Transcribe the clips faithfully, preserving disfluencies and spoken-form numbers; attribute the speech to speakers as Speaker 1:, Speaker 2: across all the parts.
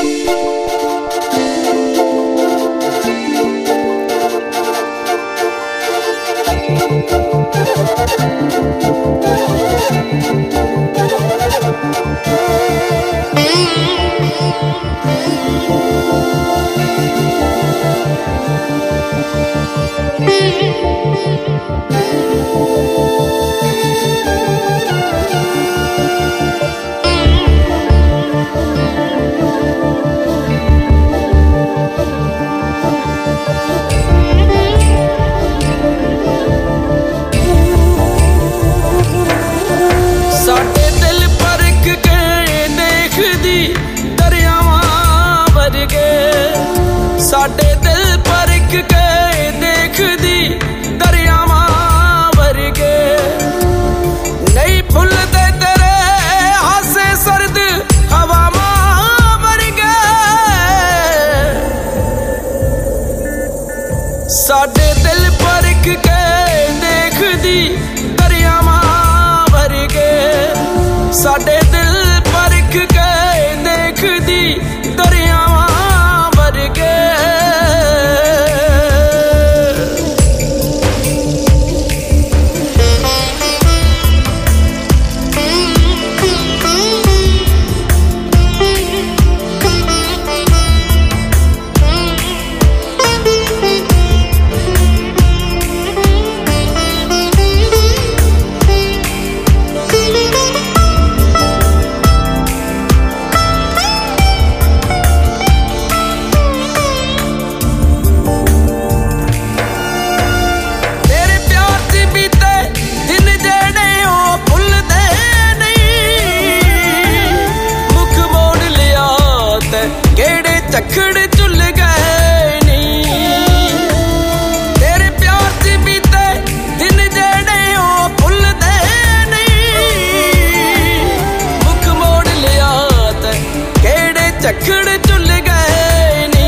Speaker 1: साडे दिल परख के देख दी दरियावां वर्गे, नहीं भुलदे तेरे हासे सर्द हवावां वर्गे। साडे दिल परख के देख दी दरियावां वर्गे, साडे दिल परख के देख दी दरियावां वर्गे। चखड़ चुल गए नी तेरे प्यार च बीते दिन जेड़े ओ भुलदे नहीं, मुख मोड़ लिया ते केड़े चखड़ चुल गए नी।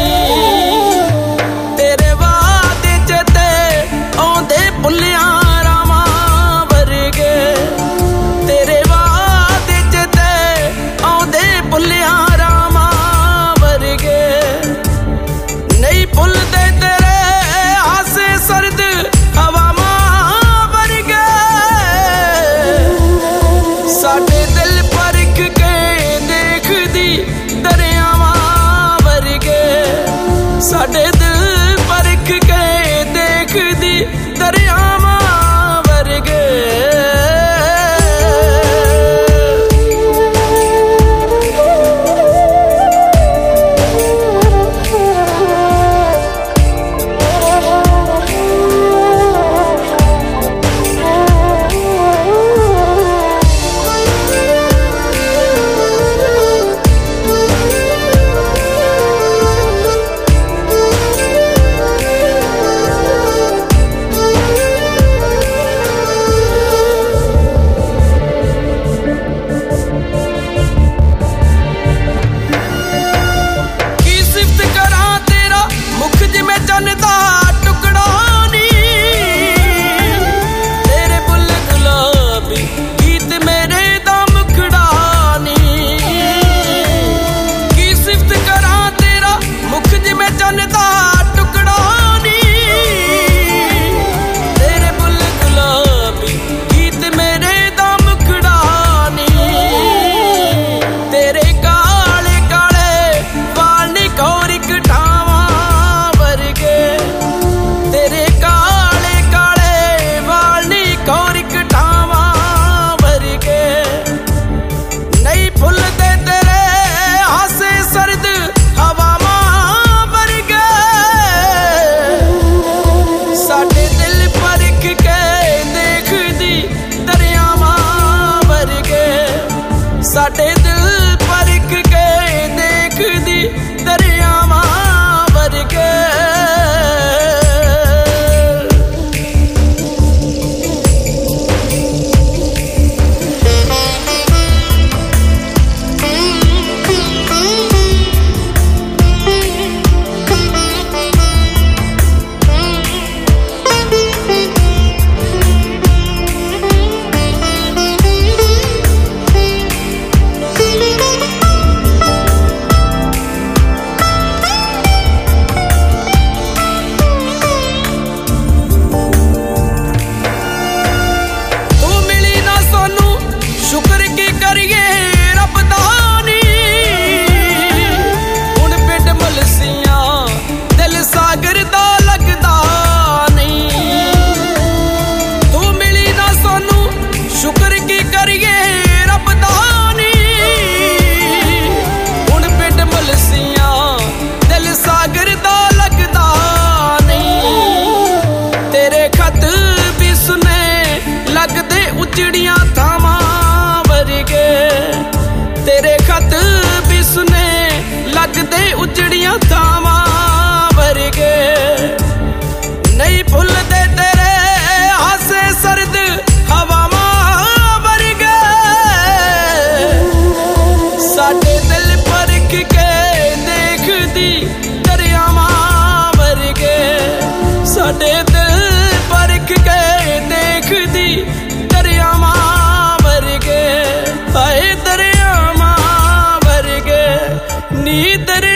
Speaker 1: तेरे वादे च ते आउंदे भुलियां रावां वर्गे, तेरे वादे च ते आउंदे भुलियां नहीं भुलदे तेरे हासे सर्द हवावां वर्गे। साडे दिल परख के देख दी दरियावां वर्गे, साडे दिल परख के देख दी दरियावां वर्गे। साडे दिल परख के देख दी दरियावां वर्गे। दिल परख के देख दी दरियावा वर्गे, हाय दरियावा वर्गे नी दरिया